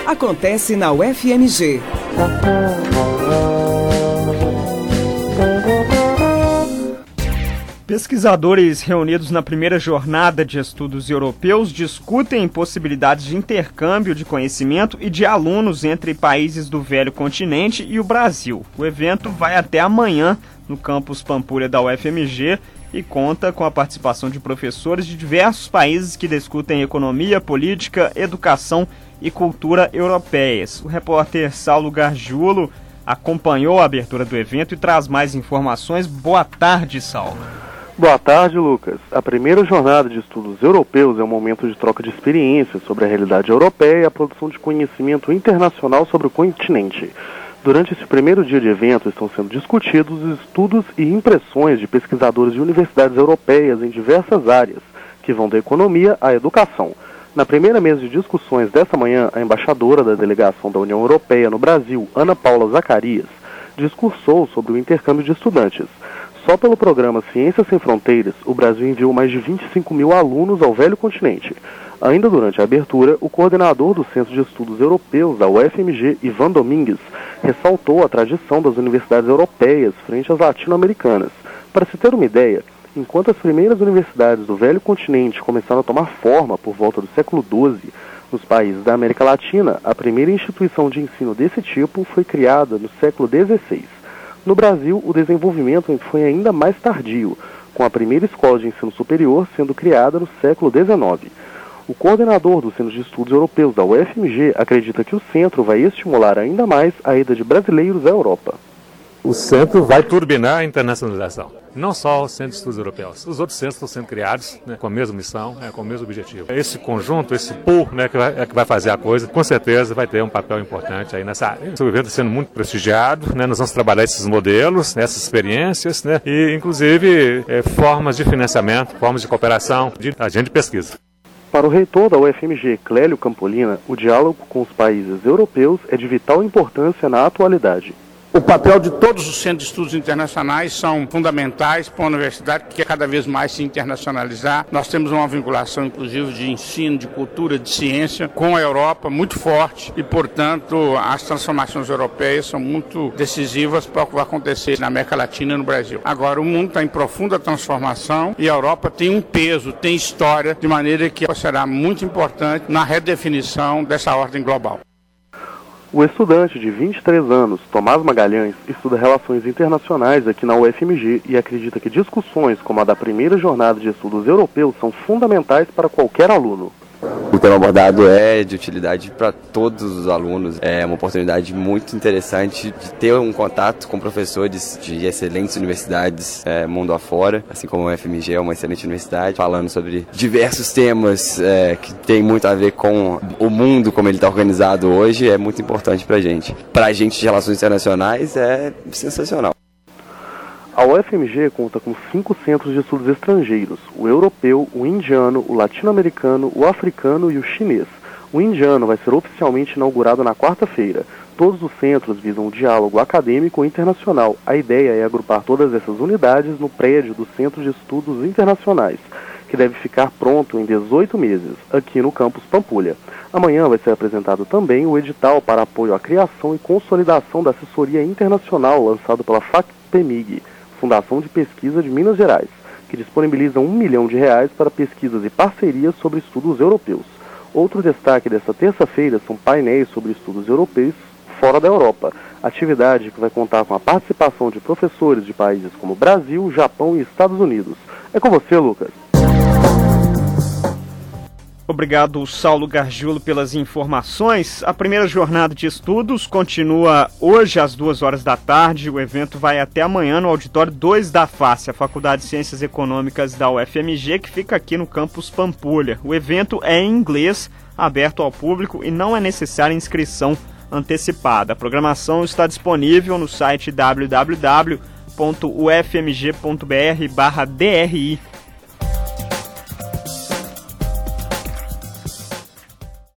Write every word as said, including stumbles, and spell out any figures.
acontece na U F M G. Pesquisadores reunidos na primeira jornada de estudos europeus discutem possibilidades de intercâmbio de conhecimento e de alunos entre países do velho continente e o Brasil. O evento vai até amanhã no campus Pampulha da U F M G e conta com a participação de professores de diversos países que discutem economia, política, educação e cultura europeias. O repórter Saulo Gargiulo acompanhou a abertura do evento e traz mais informações. Boa tarde, Saulo. Boa tarde, Lucas. A primeira jornada de estudos europeus é um momento de troca de experiências sobre a realidade europeia e a produção de conhecimento internacional sobre o continente. Durante esse primeiro dia de evento estão sendo discutidos estudos e impressões de pesquisadores de universidades europeias em diversas áreas, que vão da economia à educação. Na primeira mesa de discussões desta manhã, a embaixadora da delegação da União Europeia no Brasil, Ana Paula Zacarias, discursou sobre o intercâmbio de estudantes. Só pelo programa Ciências Sem Fronteiras, o Brasil enviou mais de vinte e cinco mil alunos ao velho continente. Ainda durante a abertura, o coordenador do Centro de Estudos Europeus da U F M G, Ivan Domingues, ressaltou a tradição das universidades europeias frente às latino-americanas. Para se ter uma ideia, enquanto as primeiras universidades do velho continente começaram a tomar forma por volta do século doze, nos países da América Latina, a primeira instituição de ensino desse tipo foi criada no século dezesseis. No Brasil, o desenvolvimento foi ainda mais tardio, com a primeira escola de ensino superior sendo criada no século dezenove. O coordenador do Centro de Estudos Europeus da U F M G acredita que o centro vai estimular ainda mais a ida de brasileiros à Europa. O centro vai turbinar a internacionalização. Não só o Centro de Estudos Europeus. Os outros centros estão sendo criados, né, com a mesma missão, né, com o mesmo objetivo. Esse conjunto, esse pool, né, que, vai, é que vai fazer a coisa, com certeza vai ter um papel importante aí nessa área. O evento está sendo muito prestigiado, né, nós vamos trabalhar esses modelos, né, essas experiências, né, e inclusive é, formas de financiamento, formas de cooperação, de agente de pesquisa. Para o reitor da U F M G, Clélio Campolina, o diálogo com os países europeus é de vital importância na atualidade. O papel de todos os centros de estudos internacionais são fundamentais para uma universidade que quer cada vez mais se internacionalizar. Nós temos uma vinculação, inclusive, de ensino, de cultura, de ciência com a Europa muito forte e, portanto, as transformações europeias são muito decisivas para o que vai acontecer na América Latina e no Brasil. Agora, o mundo está em profunda transformação e a Europa tem um peso, tem história, de maneira que será muito importante na redefinição dessa ordem global. O estudante de vinte e três anos, Tomás Magalhães, estuda relações internacionais aqui na U F M G e acredita que discussões como a da primeira jornada de estudos europeus são fundamentais para qualquer aluno. O tema abordado é de utilidade para todos os alunos. É uma oportunidade muito interessante de ter um contato com professores de excelentes universidades é, mundo afora, assim como a U F M G é uma excelente universidade, falando sobre diversos temas é, que tem muito a ver com o mundo como ele está organizado hoje. É muito importante para a gente. Para a gente de relações internacionais é sensacional. A U F M G conta com cinco centros de estudos estrangeiros, o europeu, o indiano, o latino-americano, o africano e o chinês. O indiano vai ser oficialmente inaugurado na quarta-feira. Todos os centros visam um diálogo acadêmico e internacional. A ideia é agrupar todas essas unidades no prédio do Centro de Estudos Internacionais, que deve ficar pronto em dezoito meses, aqui no campus Pampulha. Amanhã vai ser apresentado também o edital para apoio à criação e consolidação da assessoria internacional lançado pela FACPEMIG, Fundação de Pesquisa de Minas Gerais, que disponibiliza um milhão de reais para pesquisas e parcerias sobre estudos europeus. Outro destaque desta terça-feira são painéis sobre estudos europeus fora da Europa, atividade que vai contar com a participação de professores de países como Brasil, Japão e Estados Unidos. É com você, Lucas. Obrigado, Saulo Gargiulo, pelas informações. A primeira jornada de estudos continua hoje às duas horas da tarde. O evento vai até amanhã no auditório dois da FACE, a Faculdade de Ciências Econômicas da U F M G, que fica aqui no campus Pampulha. O evento é em inglês, aberto ao público e não é necessária inscrição antecipada. A programação está disponível no site w w w ponto u f m g ponto b r barra d r i.